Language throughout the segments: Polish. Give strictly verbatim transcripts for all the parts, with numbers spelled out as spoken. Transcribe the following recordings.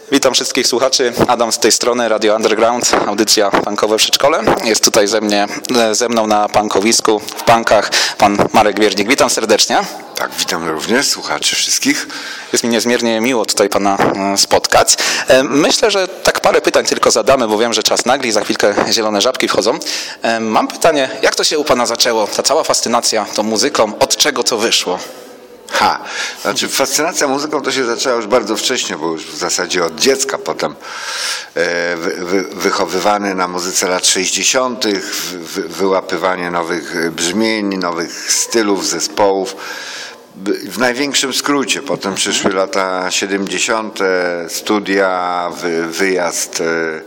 Witam wszystkich słuchaczy. Adam z tej strony, Radio Underground, audycja punkowe w przedszkole. Jest tutaj ze, mnie, ze mną na punkowisku, w punkach, pan Marek Wiernik. Witam serdecznie. Tak, witam również słuchaczy wszystkich. Jest mi niezmiernie miło tutaj pana spotkać. Myślę, że tak parę pytań tylko zadamy, bo wiem, że czas nagli, za chwilkę zielone żabki wchodzą. Mam pytanie, jak to się u pana zaczęło, ta cała fascynacja tą muzyką, od czego to wyszło? Ha, znaczy fascynacja muzyką to się zaczęła już bardzo wcześnie, bo już w zasadzie od dziecka, potem e, wy, wy, wychowywany na muzyce lat sześćdziesiątych, wy, wyłapywanie nowych brzmień, nowych stylów, zespołów. W największym skrócie, potem przyszły lata siedemdziesiąte, studia, wy, wyjazd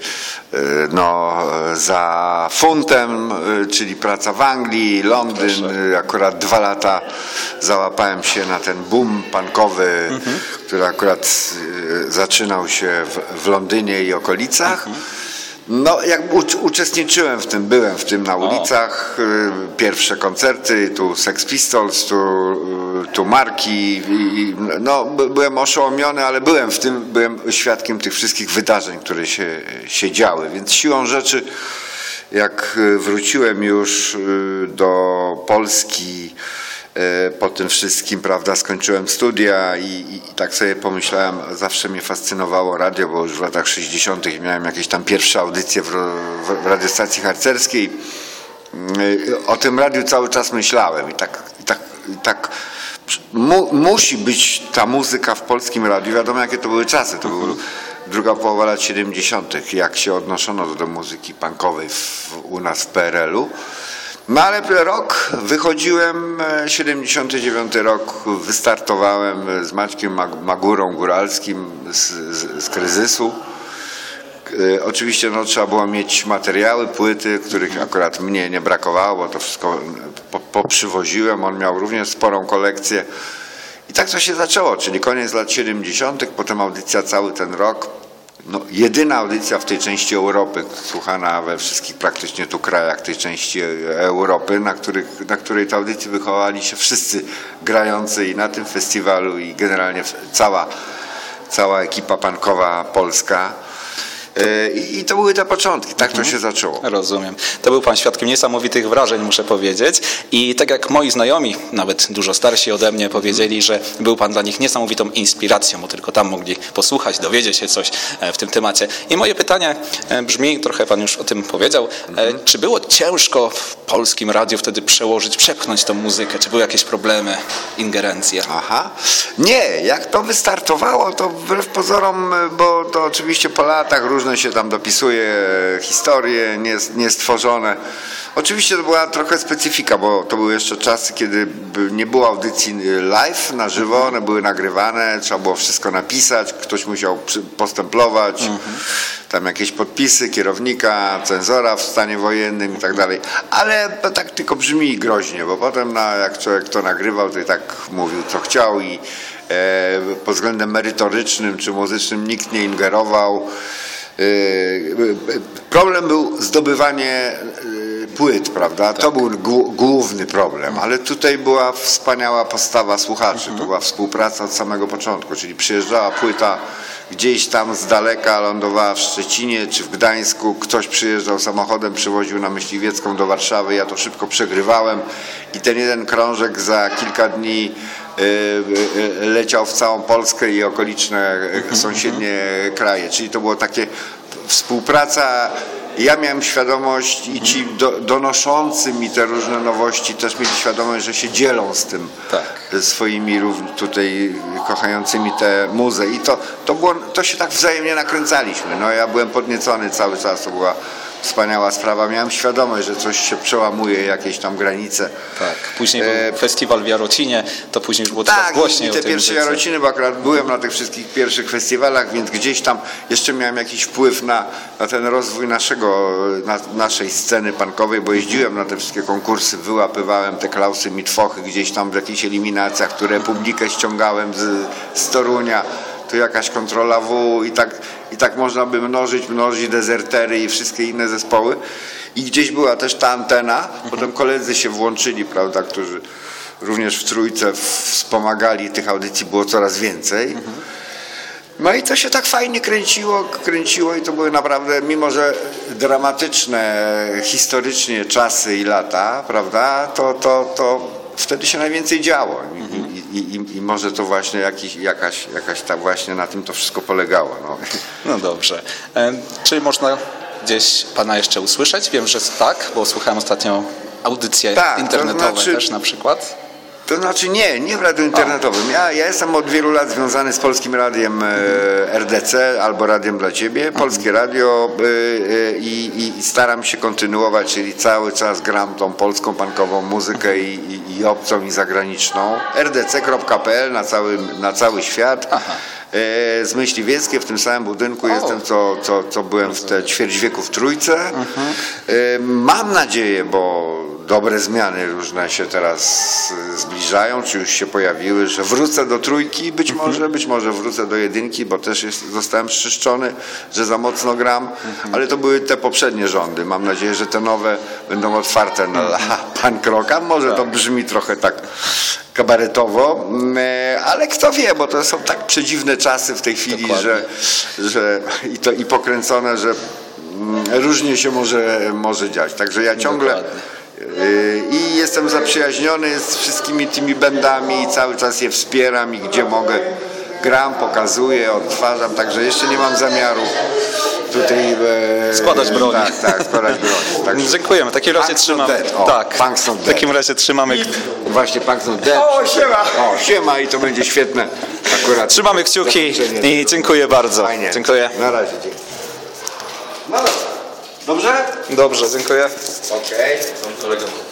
no, za funtem, czyli praca w Anglii, Londyn. Akurat dwa lata załapałem się na ten boom punkowy, mhm. który akurat zaczynał się w, w Londynie i okolicach. Mhm. No, jak uczestniczyłem w tym, byłem w tym na ulicach, o. Pierwsze koncerty, tu Sex Pistols, tu, tu Marki, i, no, byłem oszołomiony, ale byłem w tym, byłem świadkiem tych wszystkich wydarzeń, które się, się działy, więc siłą rzeczy, jak wróciłem już do Polski, po tym wszystkim, prawda, skończyłem studia i, i, i tak sobie pomyślałem, zawsze mnie fascynowało radio, bo już w latach sześćdziesiątych miałem jakieś tam pierwsze audycje w, w, w radiostacji harcerskiej. O tym radiu cały czas myślałem i tak, i tak, i tak mu, musi być ta muzyka w polskim radiu. Wiadomo, jakie to były czasy. To była druga połowa lat siedemdziesiątych, jak się odnoszono do, do muzyki punkowej w, u nas w P R L u. No ale rok, wychodziłem, siedemdziesiąty dziewiąty rok, wystartowałem z Maćkiem Magurą Góralskim z, z, z kryzysu. E, oczywiście no, trzeba było mieć materiały, płyty, których akurat mnie nie brakowało, bo to wszystko po, poprzywoziłem. On miał również sporą kolekcję. I tak to się zaczęło, czyli koniec lat siedemdziesiątych, potem audycja cały ten rok. No, jedyna audycja w tej części Europy, słuchana we wszystkich praktycznie tu krajach tej części Europy, na, których, na której to audycji wychowali się wszyscy grający i na tym festiwalu i generalnie cała, cała ekipa punkowa polska. I to były te początki, tak to się zaczęło. Rozumiem. To był pan świadkiem niesamowitych wrażeń, muszę powiedzieć. I tak jak moi znajomi, nawet dużo starsi ode mnie, powiedzieli, że był pan dla nich niesamowitą inspiracją, bo tylko tam mogli posłuchać, dowiedzieć się coś w tym temacie. I moje pytanie brzmi, trochę pan już o tym powiedział, mhm. czy było ciężko w polskim radiu wtedy przełożyć, przepchnąć tą muzykę? Czy były jakieś problemy, ingerencje? Aha. Nie, jak to wystartowało, to wbrew pozorom, bo to oczywiście po latach różne się tam dopisuje, historie niestworzone. Oczywiście to była trochę specyfika, bo to były jeszcze czasy, kiedy nie było audycji live na żywo, one były nagrywane, trzeba było wszystko napisać, ktoś musiał postemplować, mhm. tam jakieś podpisy kierownika, cenzora w stanie wojennym i tak dalej. Ale to tak tylko brzmi groźnie, bo potem na, jak człowiek to nagrywał, to i tak mówił co chciał i e, pod względem merytorycznym czy muzycznym nikt nie ingerował. Problem był zdobywanie płyt, prawda? Tak. To był główny problem, ale tutaj była wspaniała postawa słuchaczy, mhm. to była współpraca od samego początku, czyli przyjeżdżała płyta gdzieś tam z daleka, lądowała w Szczecinie czy w Gdańsku, ktoś przyjeżdżał samochodem, przywoził na Myśliwiecką do Warszawy, ja to szybko przegrywałem i ten jeden krążek za kilka dni leciał w całą Polskę i okoliczne sąsiednie kraje, czyli to było takie współpraca. Ja miałem świadomość i ci do, donoszący mi te różne nowości też mieli świadomość, że się dzielą z tym tak. swoimi tutaj kochającymi tę muzę i to, to, było, to się tak wzajemnie nakręcaliśmy. No ja byłem podniecony cały czas, to była wspaniała sprawa. Miałem świadomość, że coś się przełamuje, jakieś tam granice. Tak. Później był e... festiwal w Jarocinie, to później już było tak, coraz głośniej. Tak, i te pierwsze muzyce. Jarociny, bo akurat byłem na tych wszystkich pierwszych festiwalach, więc gdzieś tam jeszcze miałem jakiś wpływ na, na ten rozwój naszego, na, naszej sceny punkowej, bo jeździłem na te wszystkie konkursy, wyłapywałem te klausy mitwochy gdzieś tam w jakichś eliminacjach, które publikę ściągałem z, z Torunia. Tu jakaś kontrola W i tak, i tak można by mnożyć, mnożyć dezertery i wszystkie inne zespoły. I gdzieś była też ta antena, mhm. potem koledzy się włączyli, prawda, którzy również w trójce wspomagali, tych audycji było coraz więcej. Mhm. No i to się tak fajnie kręciło, kręciło i to były naprawdę, mimo że dramatyczne historycznie czasy i lata, prawda, to, to, to wtedy się najwięcej działo. I, i, i, i może to właśnie jakiś, jakaś, jakaś ta właśnie na tym to wszystko polegało. No, no dobrze. E, czy można gdzieś pana jeszcze usłyszeć? Wiem, że tak, bo słuchałem ostatnio audycje tak, internetowe to znaczy, też na przykład. To znaczy nie, nie w radiu internetowym. Ja, ja jestem od wielu lat związany z Polskim Radiem e, R D C albo Radiem dla Ciebie, Polskie Radio e, e, i, i staram się kontynuować, czyli cały czas gram tą polską punkową muzykę i, i, i obcą i zagraniczną. r d c kropka p l na cały, na cały świat. Aha. E, z Myśliwieckie w tym samym budynku o. jestem, co, co, co byłem w te ćwierć wieku w Trójce. Mhm. E, mam nadzieję, bo dobre zmiany różne się teraz zbliżają, czy już się pojawiły, że wrócę do Trójki, być może, być może wrócę do Jedynki, bo też jest, zostałem przyszczony, że za mocno gram, ale to były te poprzednie rządy. Mam nadzieję, że te nowe będą otwarte na punk rocka. Może to brzmi trochę tak kabaretowo, ale kto wie, bo to są tak przedziwne czasy w tej chwili, że, że i to i pokręcone, że różnie się może, może dziać. Także ja ciągle Dokładnie. I jestem zaprzyjaźniony z wszystkimi tymi bandami i cały czas je wspieram i gdzie mogę gram, pokazuję, odtwarzam, także jeszcze nie mam zamiaru tutaj e, składać broń. Tak, tak, składać broń. Także dziękujemy. W takim razie trzymamy. O, tak. W takim razie trzymamy. I właśnie Punks Not Dead. O, siema. O, siema i to będzie świetne. Akurat trzymamy kciuki i dziękuję bardzo. Fajnie. Dziękuję. Na razie, dzięki. No dobrze. Dobrze? Dobrze, dziękuję. Okej. Okay.